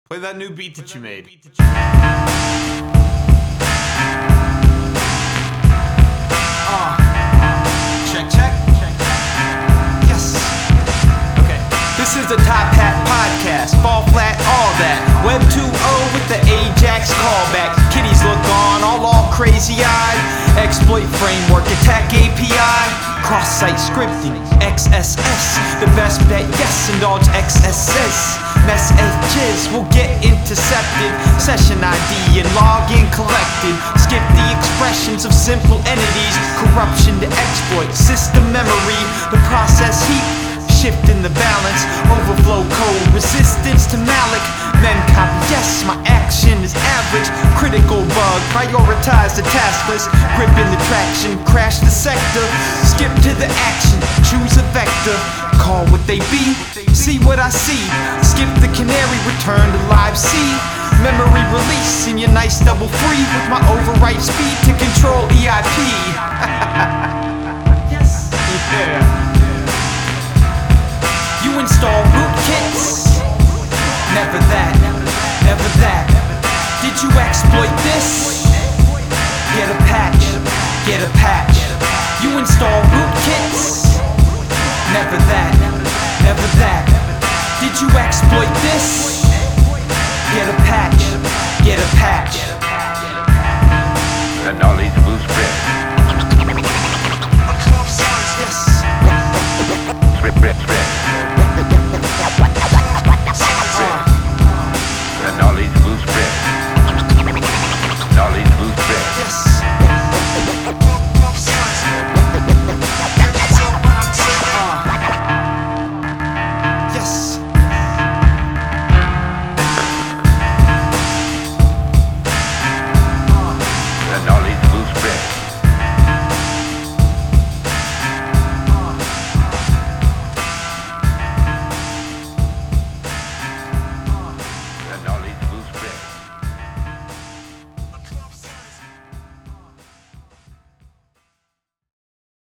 Play that new beat that you made. Check. Yes. Okay. This is the Top Hat Podcast. Fall flat, all that. Web 2.0 with the Ajax callback. Kitties look on, all crazy-eyed. Exploit framework, attack API. Cross-site scripting, XSS. The best bet, yes, indulge XSS. Messages will get intercepted. Session ID and login collected. Skip the expressions of simple entities. Corruption to exploit, system memory. The process heap, shifting the balance. Overflow code, resistance to malloc. Memcopy, yes, my action is average. Critical bug, prioritize the task list. Gripping the traction, crash the sector. Skip to the action, choose a vector. Call what they be, see what I see. Skip the canary, return to live C. Memory release in your nice double free. With my overwrite speed to control EIP. Yes. Yeah. You install rootkits. Never that, never that. Did you exploit this? Get a patch, get a patch. You install rootkits. Never that, never that. Did you exploit this? Get a patch, get a patch. The knowledge will spread. Yes. Spread. The knowledge will spread. Knowledge will spread. Yes. Yes. The knowledge will spread.